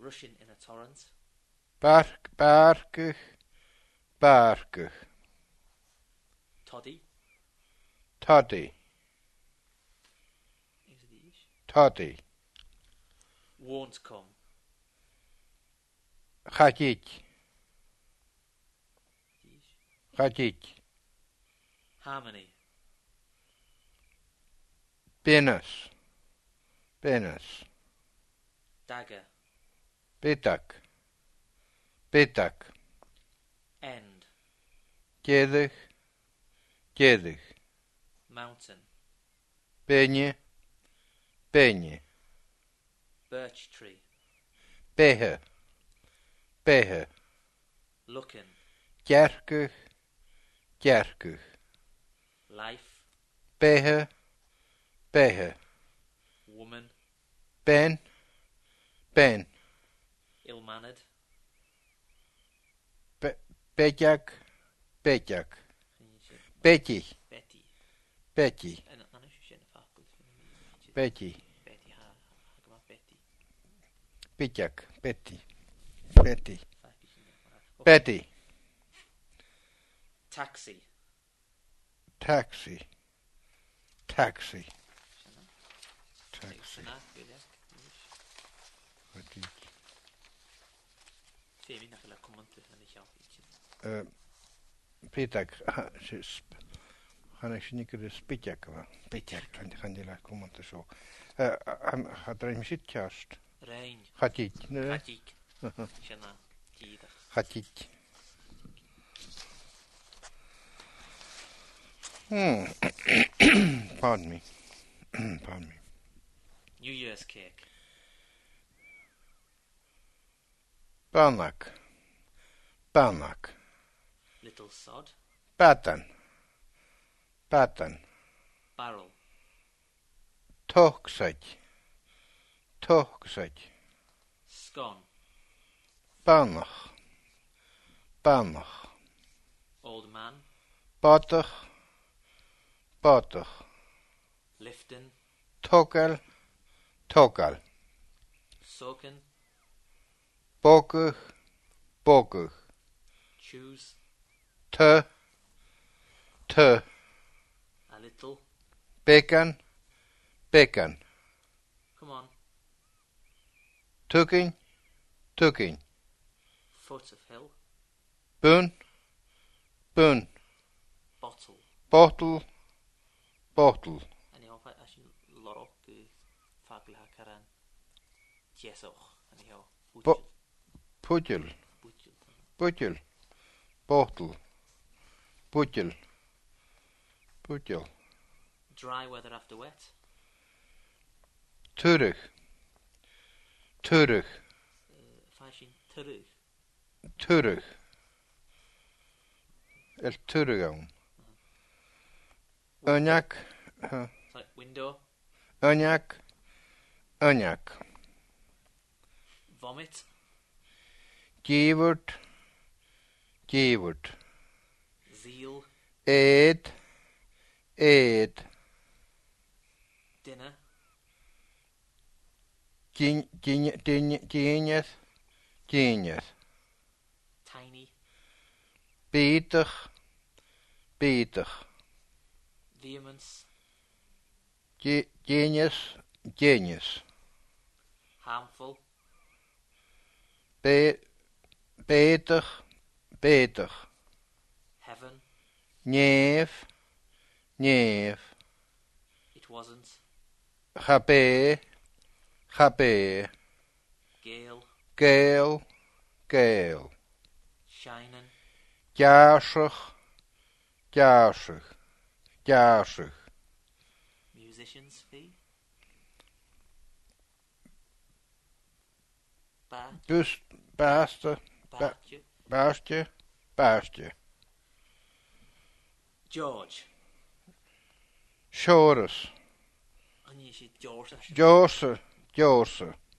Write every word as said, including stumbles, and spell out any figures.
rushing in a torrent. Bark, barkach, barkach. Toddy. Toddy, Is these? toddy. Won't come. Chadid, These. chadid. Harmony. Benus, benus. Dagger. Bidag, bidag. End. Geddig, geddig. Mountain. Benje, benje. Birch tree. Behe, behe. Looking. Gerkach, gerkach. Life. Behe, behe. Woman. Ben, ben. Ill-mannered. Be, bejag, bejag. Betty. Betty, Betty. Betty, En dan is je een fakkel. Betty. Betty. Ha. Ha. Kom Betty. Bejag, Betty, Betty. Betty. Taxi. Taxi, taxi. Taxi. Sana. Böyle. Chadid. Femi nach la kommente na ich auch ich. Uh, Bidag, han ik niet kunnen spitjakken. Spitjak, gaan die laten komen te zo. Gaat er een shit kast? Rein. Chadid, nee? Katik. Sana. Tida. Chadid. Hmm. Pardon me. Pardon me. New Year's cake. Banak. Banak. Little sod. Batan. Batan. Barrel. Toksaj. Toksaj. Scone. Banach. Banach. Old man. Batach. Batach. Lifting. Togal. Togal. Soaking. Bokach. Bokach. Choose. Te. Te. A little. Bacon. Bacon. Come on. Tuking. Tuking. Foot of hill. Boon. Boon. Bottle. Bottle. Bottle. En jag har als je lorok fakkel har karan. Jesoch. En jag Bo- Pudgel. Pudgel. Bottle. Pudgel. Pudgel. Dry weather after wet. Turig. Turig. Fashion terug. Turig. El Turigaun. Önyak. Like window. Önyak. Önyak. Vomit. Givert. Givert. Zeal. Ed. Ed. Dinner. Genius. Genius. Tiny. Beter. Beter. Vehemence. Genius. Genius. Harmful. Be beter. Beter. Heaven. Neef. Neef. It wasn't. Gabe. Gabe. Gale. Gale. Gale. Shining. Jasig. Jasig. Jasig. Musician's fee. Ba. Dus baaste. Baatje. Baastje. Baastje. George. Shores. En je ziet George. Jose. Jose.